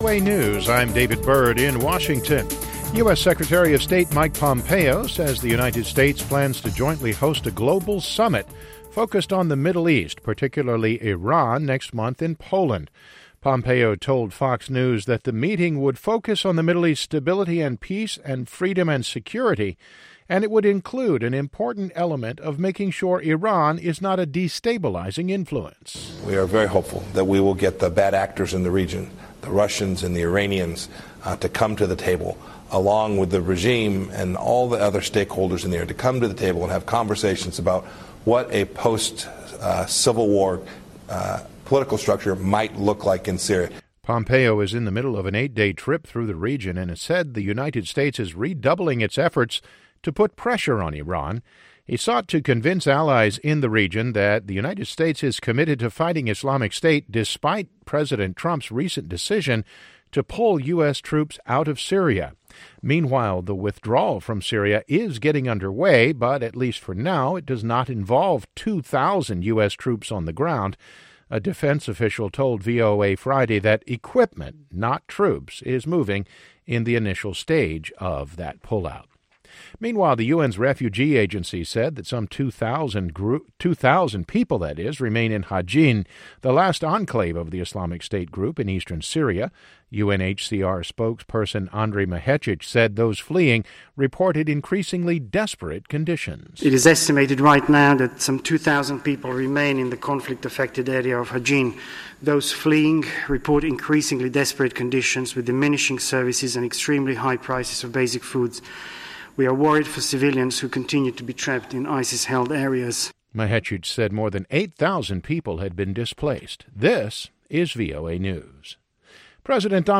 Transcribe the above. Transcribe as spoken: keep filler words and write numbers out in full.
V O A News, I'm David Byrd in Washington. U S. Secretary of State Mike Pompeo says the United States plans to jointly host a global summit focused on the Middle East, particularly Iran, next month in Poland. Pompeo told Fox News that the meeting would focus on the Middle East stability and peace and freedom and security, and it would include an important element of making sure Iran is not a destabilizing influence. We are very hopeful that we will get the bad actors in the region, the Russians and the Iranians, uh, to come to the table, along with the regime and all the other stakeholders in there, to come to the table and have conversations about what a post-Civil uh, War uh, political structure might look like in Syria. Pompeo is in the middle of an eight-day trip through the region and has said the United States is redoubling its efforts to put pressure on Iran. He sought to convince allies in the region that the United States is committed to fighting Islamic State despite President Trump's recent decision to pull U S troops out of Syria. Meanwhile, the withdrawal from Syria is getting underway, but at least for now, it does not involve two thousand U S troops on the ground. A defense official told V O A Friday that equipment, not troops, is moving in the initial stage of that pullout. Meanwhile, the U N's refugee agency said that some two thousand, group, two thousand people, that is, remain in Hajin, the last enclave of the Islamic State group in eastern Syria. U N H C R spokesperson Andrei Mahecic said those fleeing reported increasingly desperate conditions. It is estimated right now that some two thousand people remain in the conflict-affected area of Hajin. Those fleeing report increasingly desperate conditions with diminishing services and extremely high prices of basic foods. We are worried for civilians who continue to be trapped in ISIS-held areas. Mahecic said more than eight thousand people had been displaced. This is V O A News. President Donald